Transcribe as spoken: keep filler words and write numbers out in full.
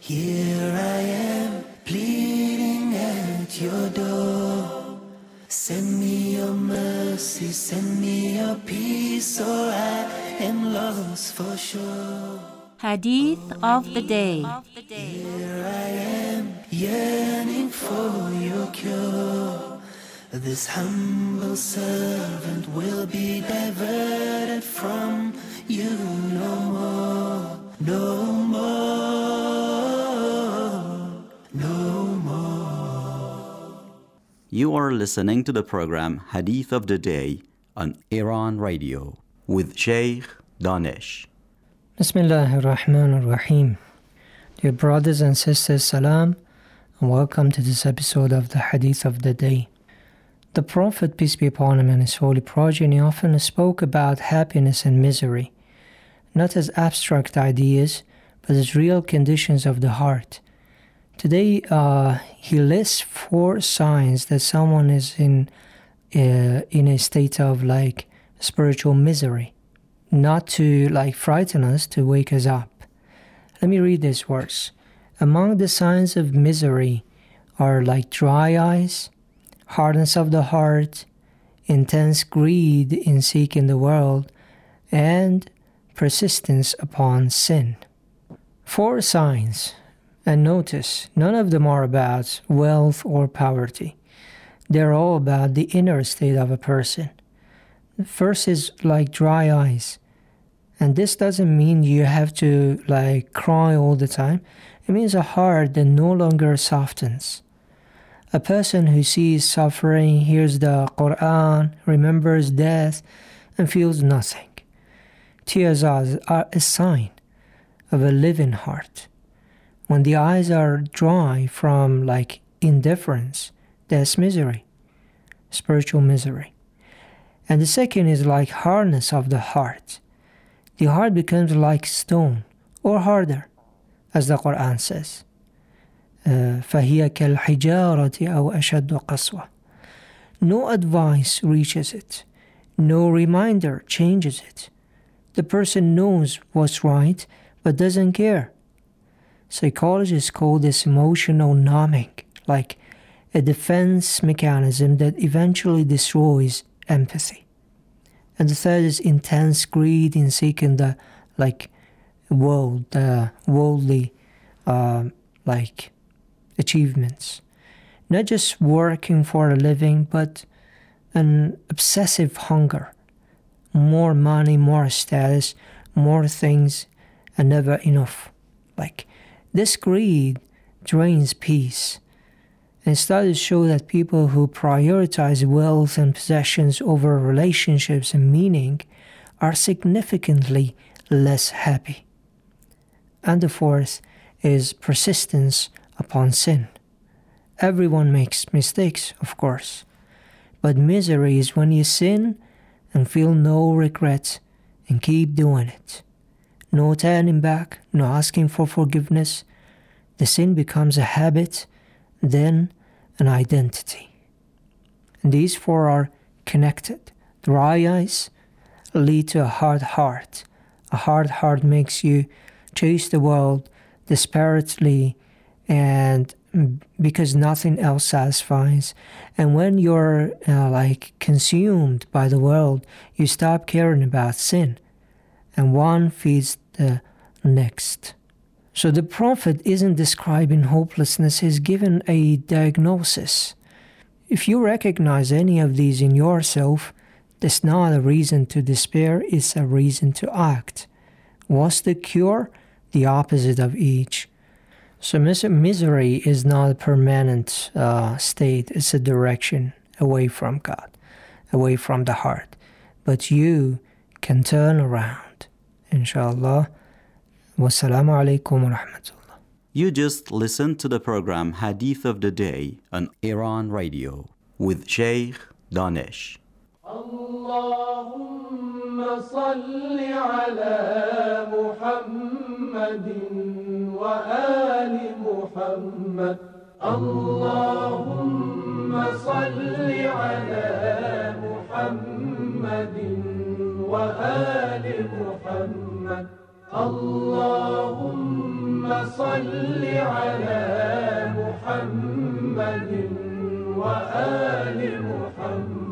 Here I am, pleading at your door. Send me your mercy, send me your peace, or I am lost for sure. Hadith of the Day. Here I am, yearning for your cure. This humble servant will be diverted from you no more, no more, no more. You are listening to the program Hadith of the Day on Iran Radio with Sheikh Danish. Bismillahir Rahmanir Rahim. Dear brothers and sisters, salam, and welcome to this episode of the Hadith of the Day. The Prophet, peace be upon him, and his holy progeny often spoke about happiness and misery, not as abstract ideas, but as real conditions of the heart. Today, uh, he lists four signs that someone is in uh, in a state of like spiritual misery, not to like frighten us, to wake us up. Let me read this verse. Among the signs of misery are like dry eyes, hardness of the heart, intense greed in seeking the world, and persistence upon sin. Four signs, and notice, none of them are about wealth or poverty. They're all about the inner state of a person. The first is like dry eyes. And this doesn't mean you have to like cry all the time. It means a heart that no longer softens. A person who sees suffering, hears the Quran, remembers death, and feels nothing. Tears are a sign of a living heart. When the eyes are dry from like indifference, that's misery, spiritual misery. And the second is like hardness of the heart. The heart becomes like stone or harder, as the Quran says. فَهِيَ كَالْحِجَارَةِ أَوْ أَشَدُّ قَسْوَةً. No advice reaches it. No reminder changes it. The person knows what's right, but doesn't care. Psychologists call this emotional numbing, like a defense mechanism that eventually destroys empathy. And the third is intense greed in seeking the like world, the worldly, uh, like achievements. Not just working for a living, but an obsessive hunger. More money, more status, more things, and never enough. Like this greed drains peace. And studies show that people who prioritize wealth and possessions over relationships and meaning are significantly less happy. And the fourth is persistence upon sin. Everyone makes mistakes, of course, but misery is when you sin and feel no regret and keep doing it. No turning back, no asking for forgiveness. The sin becomes a habit, then an identity. And these four are connected. Dry eyes lead to a hard heart. A hard heart makes you chase the world desperately, and because nothing else satisfies. And when you're uh, like consumed by the world, you stop caring about sin, and one feeds the next. So the Prophet isn't describing hopelessness, he's given a diagnosis. If you recognize any of these in yourself, that's not a reason to despair, it's a reason to act. What's the cure? The opposite of each. So mis- misery is not a permanent uh, state, it's a direction away from God, away from the heart. But you can turn around, inshallah. Wassalamu alaikum wa rahmatullah. You just listened to the program Hadith of the Day on Iran Radio with Sheikh Danish. Allahumma salli ala Muhammadin wa ali Muhammad. Allahumma salli ala Muhammadin wa ali Muhammad. اللهم صل على محمد وآل محمد.